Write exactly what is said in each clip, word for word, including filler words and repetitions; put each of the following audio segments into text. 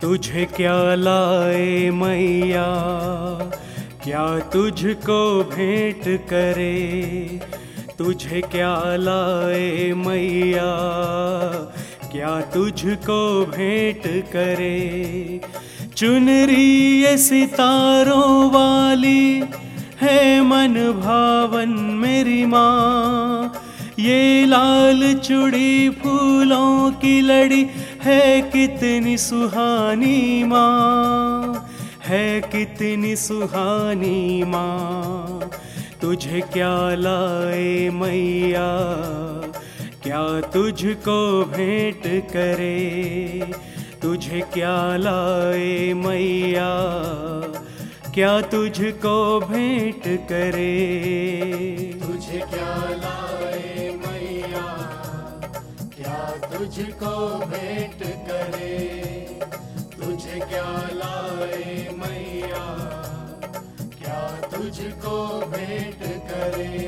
तुझे क्या लाए मैया, क्या तुझको भेंट करे। तुझे क्या लाए मैया, क्या तुझको भेंट करे। चुनरी ये सितारों वाली है मन भावन मेरी माँ। ये लाल चूड़ी फूलों की लड़ी है कितनी सुहानी माँ, है कितनी सुहानी माँ। तुझे क्या लाए मैया, क्या तुझको भेंट करे। तुझे क्या लाए मैया, क्या तुझको भेंट करे। तुझे क्या लाए मैया, क्या तुझको भेंट करे। तुझे क्या लाए मैया, क्या तुझको भेंट करे।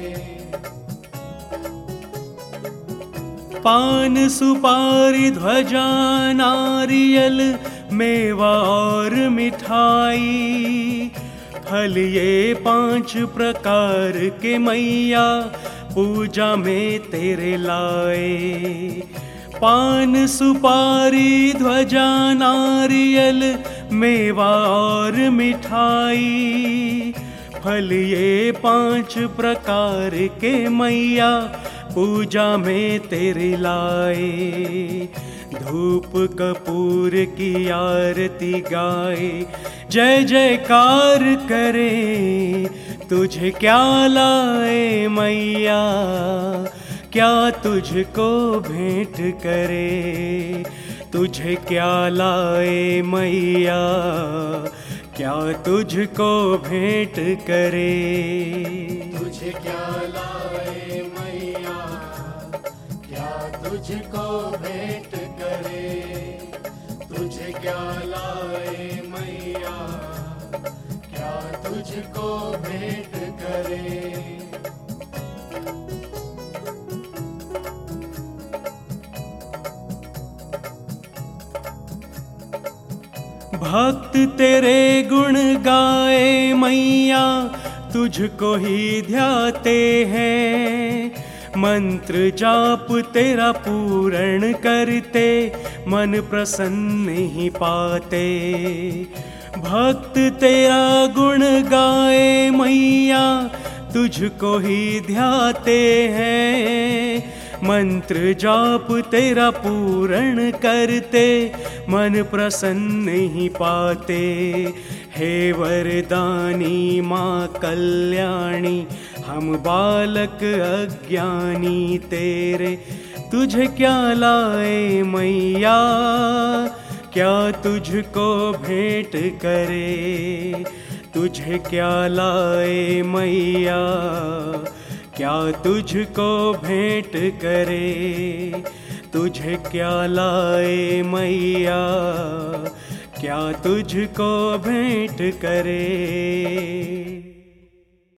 पान सुपारी ध्वजा नारियल मेवा और मिठाई, फल ये पांच प्रकार के मैया पूजा में तेरे लाए। पान सुपारी ध्वजा नारियल मेवा और मिठाई, फल ये पांच प्रकार के मैया पूजा में तेरे लाए। धूप कपूर की आरती गाए, जय जयकार करे। तुझे क्या लाए मैया, क्या तुझको भेंट करे। तुझे क्या लाए मैया, क्या तुझको भेंट करे। तुझे क्या लाए मैया, क्या तुझको भेंट करे। तुझे क्या लाए मैया, क्या तुझको भेंट करे। भक्त तेरे गुण गाए मैया, तुझको ही ध्याते हैं। मंत्र जाप तेरा पूर्ण करते, मन प्रसन्न ही पाते। भक्त तेरा गुण गाए मैया, तुझको ही ध्याते हैं। मंत्र जाप तेरा पूर्ण करते, मन प्रसन्न ही पाते। हे वरदानी माँ कल्याणी, हम बालक अज्ञानी तेरे। तुझे क्या लाए मैया, क्या तुझको भेंट करे। तुझे क्या लाए मैया, क्या तुझको भेंट करे। तुझे क्या लाए मैया, क्या तुझको भेंट करे।